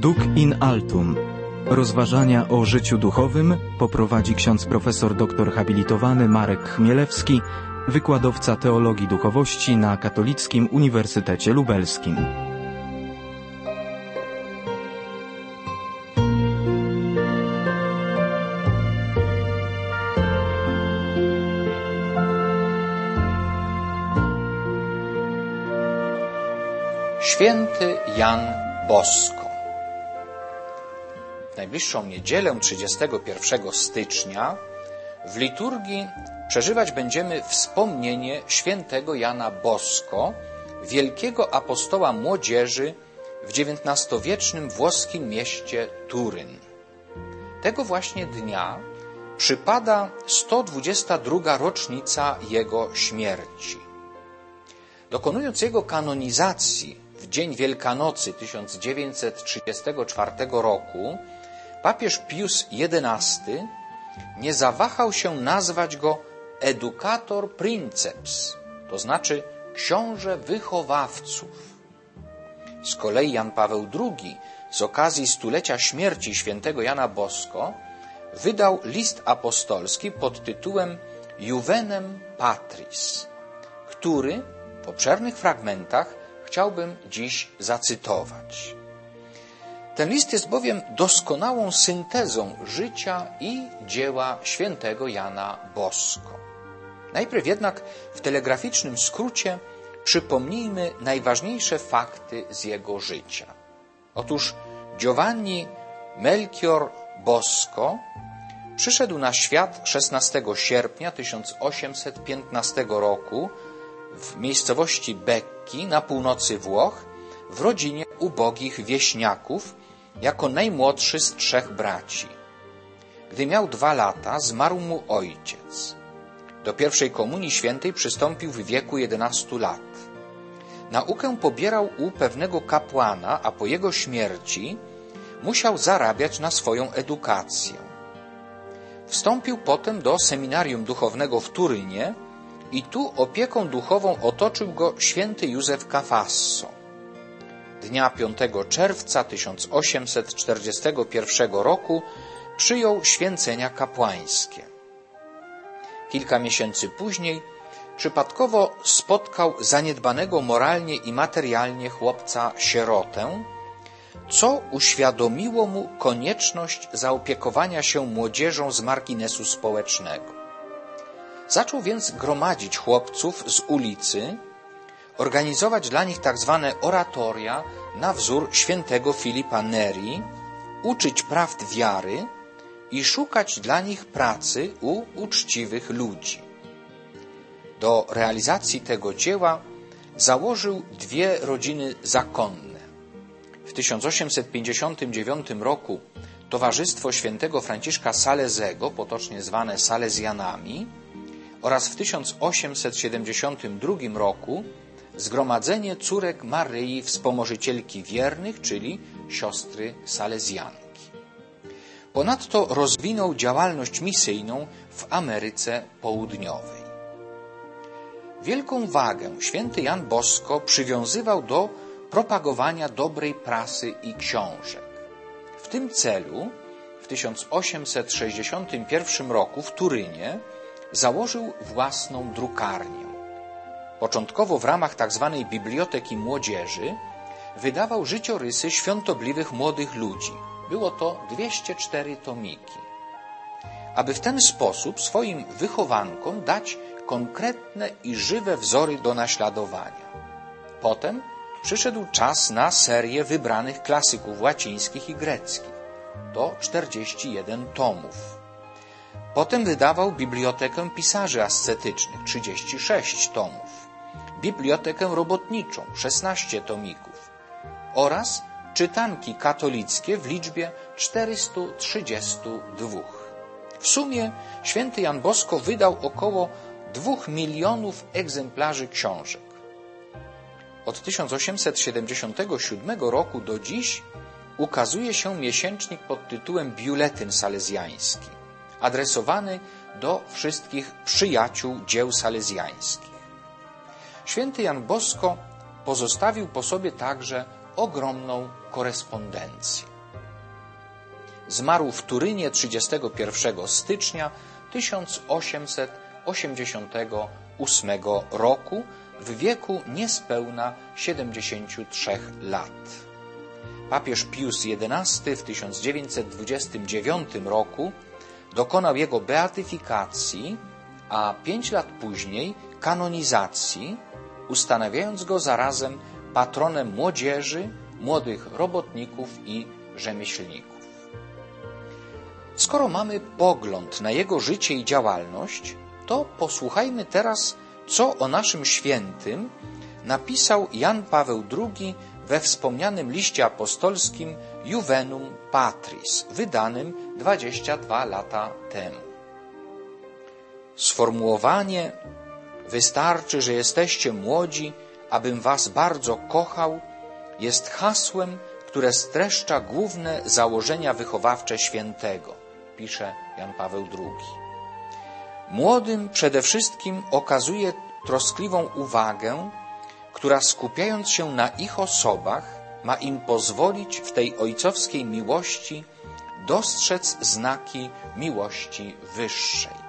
Duc in altum. Rozważania o życiu duchowym poprowadzi ksiądz profesor doktor habilitowany Marek Chmielewski, wykładowca teologii duchowości na Katolickim Uniwersytecie Lubelskim. Święty Jan Bosko. W najbliższą niedzielę 31 stycznia w liturgii przeżywać będziemy wspomnienie świętego Jana Bosko, wielkiego apostoła młodzieży w XIX-wiecznym włoskim mieście Turyn. Tego właśnie dnia przypada 122. rocznica jego śmierci. Dokonując jego kanonizacji w dzień Wielkanocy 1934 roku, papież Pius XI nie zawahał się nazwać go educator princeps, to znaczy książę wychowawców. Z kolei Jan Paweł II z okazji stulecia śmierci świętego Jana Bosko wydał list apostolski pod tytułem Juvenem Patris, który w obszernych fragmentach chciałbym dziś zacytować. Ten list jest bowiem doskonałą syntezą życia i dzieła świętego Jana Bosko. Najpierw jednak w telegraficznym skrócie przypomnijmy najważniejsze fakty z jego życia. Otóż Giovanni Melchior Bosko przyszedł na świat 16 sierpnia 1815 roku w miejscowości Becchi na północy Włoch w rodzinie ubogich wieśniaków jako najmłodszy z 3 braci. Gdy miał 2 lata, zmarł mu ojciec. Do pierwszej komunii świętej przystąpił w wieku 11 lat. Naukę pobierał u pewnego kapłana, a po jego śmierci musiał zarabiać na swoją edukację. Wstąpił potem do seminarium duchownego w Turynie i tu opieką duchową otoczył go święty Józef Cafasso. Dnia 5 czerwca 1841 roku przyjął święcenia kapłańskie. Kilka miesięcy później przypadkowo spotkał zaniedbanego moralnie i materialnie chłopca-sierotę, co uświadomiło mu konieczność zaopiekowania się młodzieżą z marginesu społecznego. Zaczął więc gromadzić chłopców z ulicy, organizować dla nich tak zwane oratoria na wzór świętego Filipa Neri, uczyć prawd wiary i szukać dla nich pracy u uczciwych ludzi. Do realizacji tego dzieła założył 2 rodziny zakonne. W 1859 roku Towarzystwo Świętego Franciszka Salezego, potocznie zwane Salezjanami, oraz w 1872 roku Zgromadzenie Córek Maryi Wspomożycielki Wiernych, czyli siostry salezjanki. Ponadto rozwinął działalność misyjną w Ameryce Południowej. Wielką wagę święty Jan Bosko przywiązywał do propagowania dobrej prasy i książek. W tym celu w 1861 roku w Turynie założył własną drukarnię. Początkowo w ramach tzw. Biblioteki Młodzieży wydawał życiorysy świątobliwych młodych ludzi. Było to 204 tomiki. Aby w ten sposób swoim wychowankom dać konkretne i żywe wzory do naśladowania. Potem przyszedł czas na serię wybranych klasyków łacińskich i greckich. To 41 tomów. Potem wydawał Bibliotekę Pisarzy Ascetycznych, 36 tomów, Bibliotekę Robotniczą, 16 tomików oraz czytanki katolickie w liczbie 432. W sumie święty Jan Bosko wydał około 2 milionów egzemplarzy książek. Od 1877 roku do dziś ukazuje się miesięcznik pod tytułem Biuletyn Salezjański, adresowany do wszystkich przyjaciół dzieł salezjańskich. Święty Jan Bosko pozostawił po sobie także ogromną korespondencję. Zmarł w Turynie 31 stycznia 1888 roku w wieku niespełna 73 lat. Papież Pius XI w 1929 roku dokonał jego beatyfikacji, a 5 lat później kanonizacji, ustanawiając go zarazem patronem młodzieży, młodych robotników i rzemieślników. Skoro mamy pogląd na jego życie i działalność, to posłuchajmy teraz, co o naszym świętym napisał Jan Paweł II we wspomnianym liście apostolskim Juvenum Patris, wydanym 22 lata temu. Sformułowanie „Wystarczy, że jesteście młodzi, abym was bardzo kochał” jest hasłem, które streszcza główne założenia wychowawcze świętego, pisze Jan Paweł II. Młodym przede wszystkim okazuje troskliwą uwagę, która skupiając się na ich osobach, ma im pozwolić w tej ojcowskiej miłości dostrzec znaki miłości wyższej.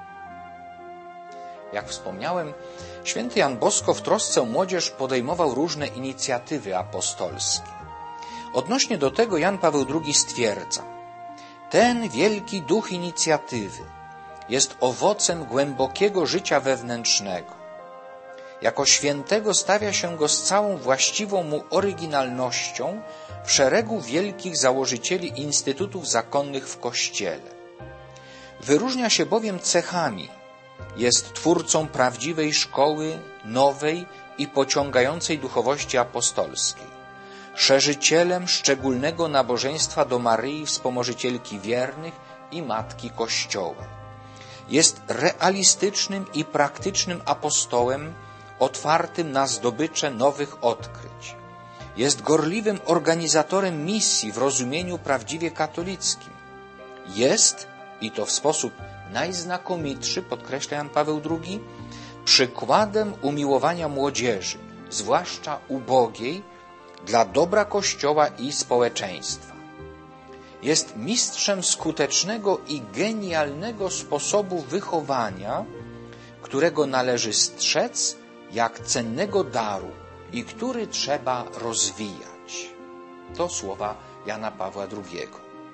Jak wspomniałem, święty Jan Bosko w trosce o młodzież podejmował różne inicjatywy apostolskie. Odnośnie do tego Jan Paweł II stwierdza: ten wielki duch inicjatywy jest owocem głębokiego życia wewnętrznego. Jako świętego stawia się go z całą właściwą mu oryginalnością w szeregu wielkich założycieli instytutów zakonnych w Kościele. Wyróżnia się bowiem cechami: jest twórcą prawdziwej szkoły, nowej i pociągającej duchowości apostolskiej, szerzycielem szczególnego nabożeństwa do Maryi, wspomożycielki wiernych i Matki Kościoła. Jest realistycznym i praktycznym apostołem, otwartym na zdobycze nowych odkryć. Jest gorliwym organizatorem misji w rozumieniu prawdziwie katolickim. Jest, i to w sposób najznakomitszy, podkreśla Jan Paweł II, przykładem umiłowania młodzieży, zwłaszcza ubogiej, dla dobra Kościoła i społeczeństwa. Jest mistrzem skutecznego i genialnego sposobu wychowania, którego należy strzec jak cennego daru i który trzeba rozwijać. To słowa Jana Pawła II.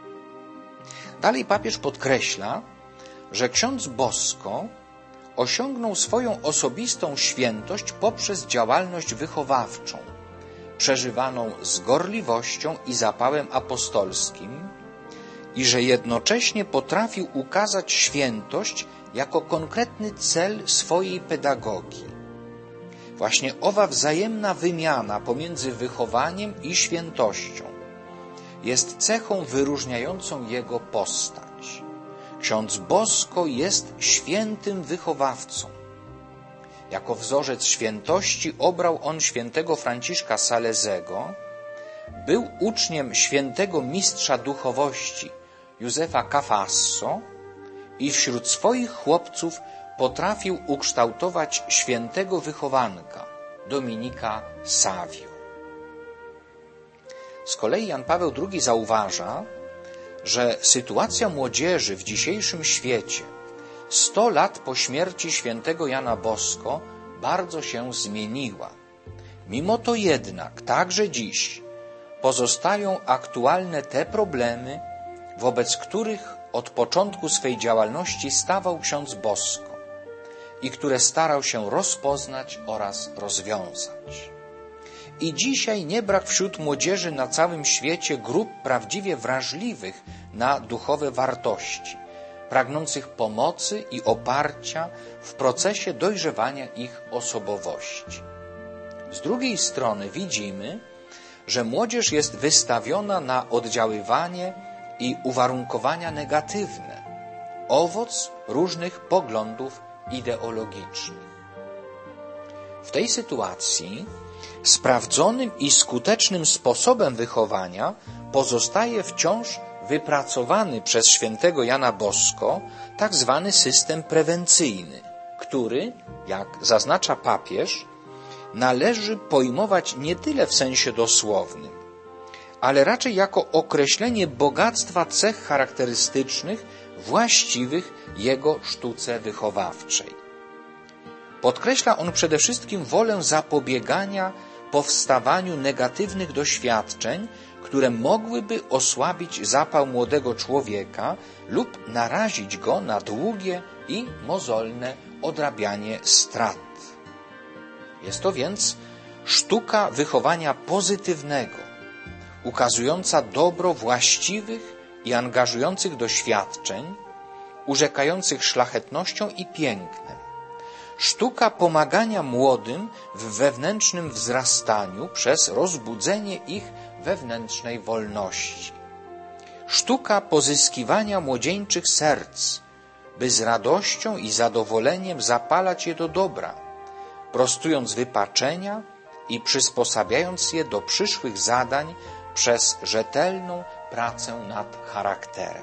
Dalej papież podkreśla, że ksiądz Bosko osiągnął swoją osobistą świętość poprzez działalność wychowawczą, przeżywaną z gorliwością i zapałem apostolskim, i że jednocześnie potrafił ukazać świętość jako konkretny cel swojej pedagogii. Właśnie owa wzajemna wymiana pomiędzy wychowaniem i świętością jest cechą wyróżniającą jego postać. Ksiądz Bosko jest świętym wychowawcą. Jako wzorzec świętości obrał on świętego Franciszka Salezego, był uczniem świętego mistrza duchowości Józefa Cafasso i wśród swoich chłopców potrafił ukształtować świętego wychowanka Dominika Savio. Z kolei Jan Paweł II zauważa, że sytuacja młodzieży w dzisiejszym świecie 100 lat po śmierci świętego Jana Bosko bardzo się zmieniła. Mimo to jednak także dziś pozostają aktualne te problemy, wobec których od początku swej działalności stawał ksiądz Bosko i które starał się rozpoznać oraz rozwiązać. I dzisiaj nie brak wśród młodzieży na całym świecie grup prawdziwie wrażliwych na duchowe wartości, pragnących pomocy i oparcia w procesie dojrzewania ich osobowości. Z drugiej strony widzimy, że młodzież jest wystawiona na oddziaływanie i uwarunkowania negatywne, owoc różnych poglądów ideologicznych. W tej sytuacji sprawdzonym i skutecznym sposobem wychowania pozostaje wciąż wypracowany przez świętego Jana Bosko tak zwany system prewencyjny, który, jak zaznacza papież, należy pojmować nie tyle w sensie dosłownym, ale raczej jako określenie bogactwa cech charakterystycznych właściwych jego sztuce wychowawczej. Podkreśla on przede wszystkim wolę zapobiegania powstawaniu negatywnych doświadczeń, które mogłyby osłabić zapał młodego człowieka lub narazić go na długie i mozolne odrabianie strat. Jest to więc sztuka wychowania pozytywnego, ukazująca dobro właściwych i angażujących doświadczeń, urzekających szlachetnością i pięknem. Sztuka pomagania młodym w wewnętrznym wzrastaniu przez rozbudzenie ich wewnętrznej wolności. Sztuka pozyskiwania młodzieńczych serc, by z radością i zadowoleniem zapalać je do dobra, prostując wypaczenia i przysposabiając je do przyszłych zadań przez rzetelną pracę nad charakterem.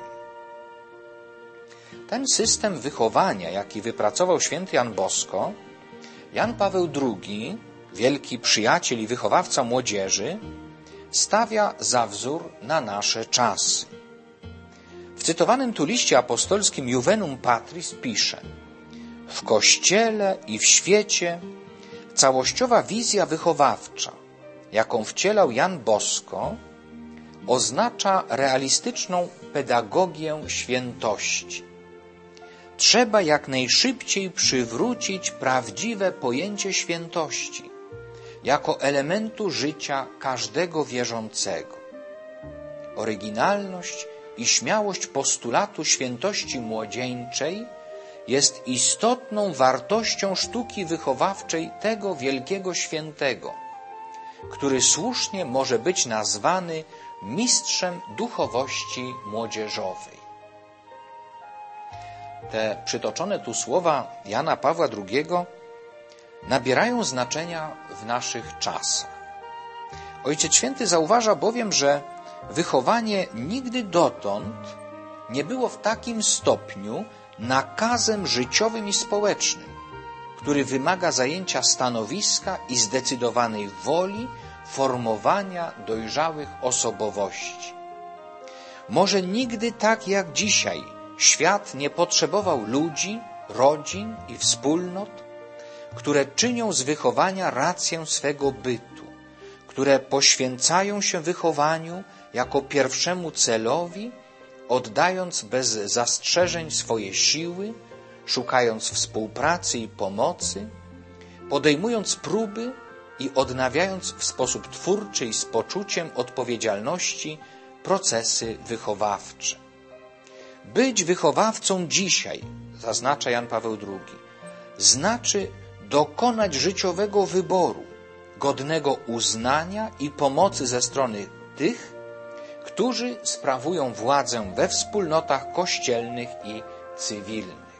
Ten system wychowania, jaki wypracował święty Jan Bosko, Jan Paweł II, wielki przyjaciel i wychowawca młodzieży, stawia za wzór na nasze czasy. W cytowanym tu liście apostolskim Juvenum Patris pisze: w Kościele i w świecie całościowa wizja wychowawcza, jaką wcielał Jan Bosko, oznacza realistyczną pedagogię świętości. Trzeba jak najszybciej przywrócić prawdziwe pojęcie świętości jako elementu życia każdego wierzącego. Oryginalność i śmiałość postulatu świętości młodzieńczej jest istotną wartością sztuki wychowawczej tego wielkiego świętego, który słusznie może być nazwany mistrzem duchowości młodzieżowej. Te przytoczone tu słowa Jana Pawła II nabierają znaczenia w naszych czasach. Ojciec Święty zauważa bowiem, że wychowanie nigdy dotąd nie było w takim stopniu nakazem życiowym i społecznym, który wymaga zajęcia stanowiska i zdecydowanej woli formowania dojrzałych osobowości. Może nigdy tak jak dzisiaj świat nie potrzebował ludzi, rodzin i wspólnot, które czynią z wychowania rację swego bytu, które poświęcają się wychowaniu jako pierwszemu celowi, oddając bez zastrzeżeń swoje siły, szukając współpracy i pomocy, podejmując próby i odnawiając w sposób twórczy i z poczuciem odpowiedzialności procesy wychowawcze. Być wychowawcą dzisiaj, zaznacza Jan Paweł II, znaczy dokonać życiowego wyboru, godnego uznania i pomocy ze strony tych, którzy sprawują władzę we wspólnotach kościelnych i cywilnych.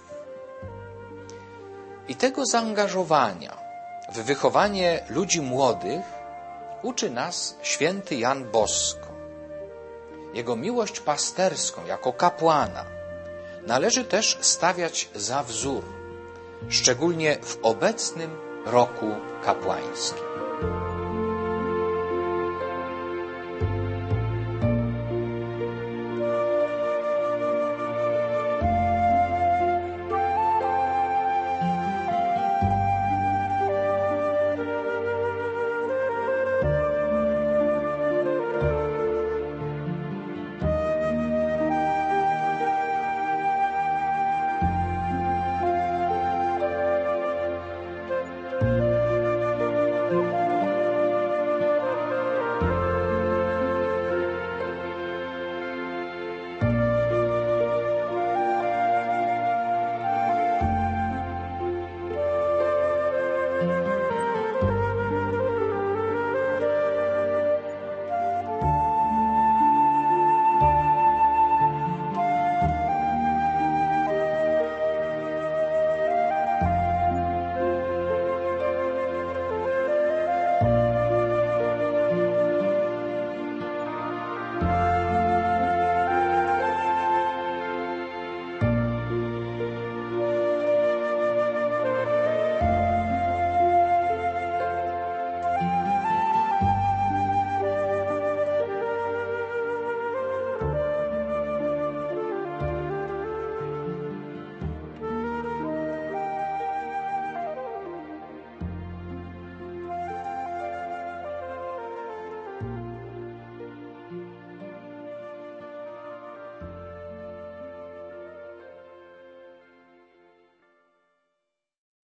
I tego zaangażowania w wychowanie ludzi młodych uczy nas święty Jan Bosko. Jego miłość pasterską jako kapłana należy też stawiać za wzór, szczególnie w obecnym roku kapłańskim.